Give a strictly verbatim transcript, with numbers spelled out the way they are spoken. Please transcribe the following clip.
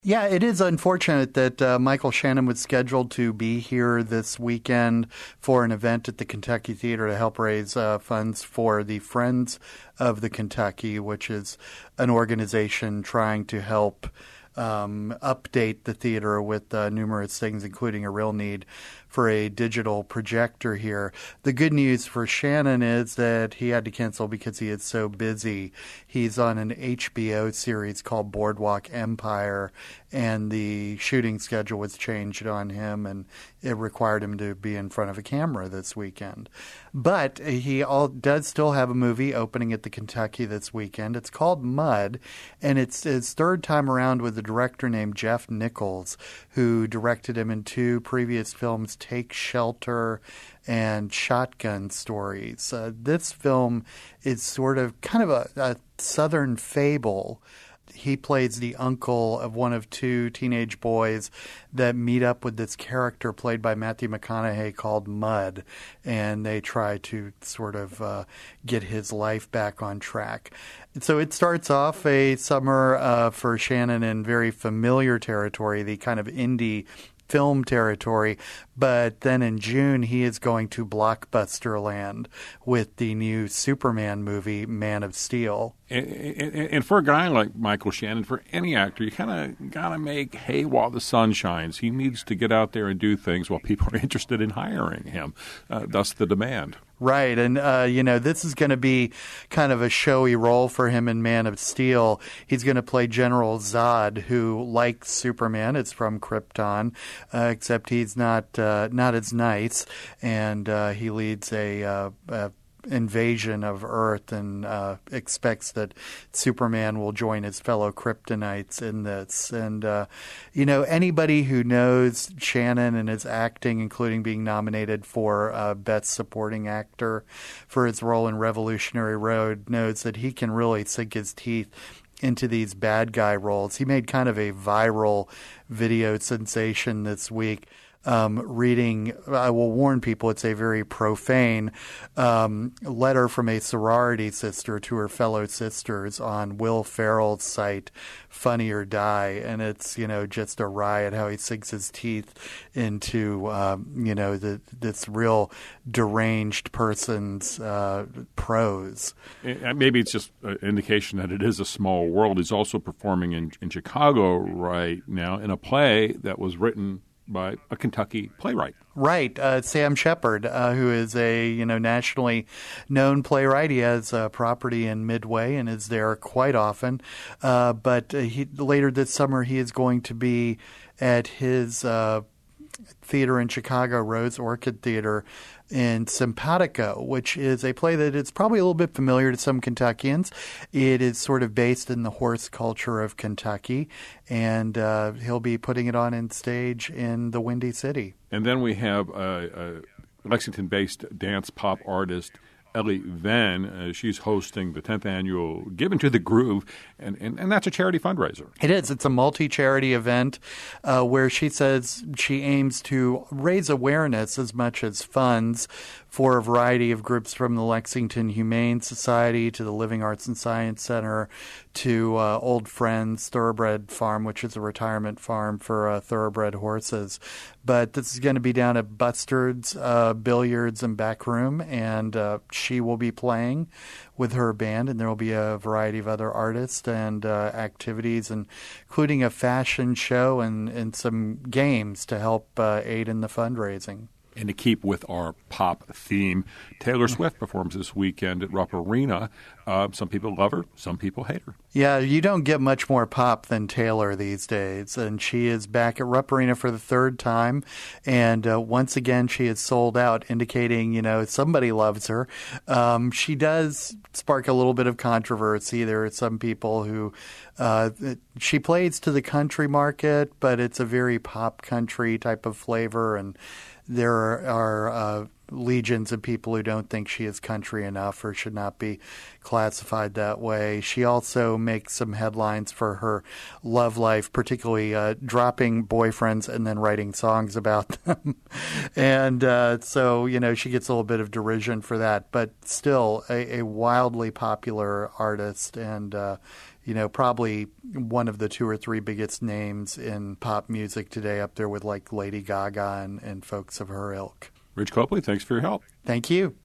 Yeah, it is unfortunate that uh, Michael Shannon was scheduled to be here this weekend for an event at the Kentucky Theater to help raise uh, funds for the Friends of the Kentucky, which is an organization trying to help um, update the theater with uh, numerous things, including a real need for a digital projector here. The good news for Shannon is that he had to cancel because he is so busy. He's on an H B O series called Boardwalk Empire, and the shooting schedule was changed on him, and it required him to be in front of a camera this weekend. But he all, does still have a movie opening at the Kentucky this weekend. It's called Mud, and it's his third time around with a director named Jeff Nichols, who directed him in two previous films, Take Shelter and Shotgun Stories. Uh, this film is sort of kind of a, a Southern fable. He plays the uncle of one of two teenage boys that meet up with this character played by Matthew McConaughey called Mud, and they try to sort of uh, get his life back on track. So it starts off a summer uh, for Shannon in very familiar territory, the kind of indie film territory, but then in June he is going to blockbuster land with the new Superman movie, Man of Steel. And, and, and for a guy like Michael Shannon, for any actor, you kind of got to make hay while the sun shines. He needs to get out there and do things while people are interested in hiring him. Uh, thus the demand. Right. And, uh, you know, this is going to be kind of a showy role for him in Man of Steel. He's going to play General Zod, who, like Superman, is from Krypton, uh, except he's not uh, not as nice. And uh, he leads a, uh, a invasion of Earth and uh, expects that Superman will join his fellow Kryptonites in this. And, uh, you know, anybody who knows Shannon and his acting, including being nominated for uh, Best Supporting Actor for his role in Revolutionary Road, knows that he can really sink his teeth into these bad guy roles. He made kind of a viral video sensation this week. Um, reading, I will warn people, it's a very profane um, letter from a sorority sister to her fellow sisters on Will Ferrell's site, Funny or Die. And it's, you know, just a riot how he sinks his teeth into, um, you know, the, this real deranged person's uh, prose. Maybe it's just an indication that it is a small world. He's also performing in, in Chicago right now in a play that was written by a Kentucky playwright. Right. Uh, Sam Shepard, uh, who is a, you know, nationally known playwright. He has a property in Midway and is there quite often. Uh, but uh, he, later this summer, he is going to be at his uh, theater in Chicago, Rose Orchid Theater, in Simpatico, which is a play that is probably a little bit familiar to some Kentuckians. It is sort of based in the horse culture of Kentucky, and uh, he'll be putting it on in stage in the Windy City. And then we have a, a Lexington-based dance pop artist, Ellie Venn. Uh, she's hosting the tenth annual Give Into the Groove, and, and, and that's a charity fundraiser. It is. It's a multi-charity event uh, where she says she aims to raise awareness as much as funds for a variety of groups, from the Lexington Humane Society to the Living Arts and Science Center to uh, Old Friends Thoroughbred Farm, which is a retirement farm for uh, thoroughbred horses. But this is going to be down at Bustard's uh, Billiards and Back Room, and uh, she will be playing with her band, and there will be a variety of other artists and uh, activities, and including a fashion show and, and some games to help uh, aid in the fundraising. And to keep with our pop theme, Taylor Swift performs this weekend at Rupp Arena. Uh, some people love her, some people hate her. Yeah, you don't get much more pop than Taylor these days. And she is back at Rupp Arena for the third time. And uh, once again, she is sold out, indicating, you know, somebody loves her. Um, she does spark a little bit of controversy. There are some people who uh, she plays to the country market, but it's a very pop country type of flavor. And there are, are uh, legions of people who don't think she is country enough or should not be classified that way. She also makes some headlines for her love life, particularly uh, dropping boyfriends and then writing songs about them. and uh, so, you know, she gets a little bit of derision for that, but still a, a wildly popular artist, and uh, you know, probably one of the two or three biggest names in pop music today, up there with like Lady Gaga and, and folks of her ilk. Rich Copley, thanks for your help. Thank you.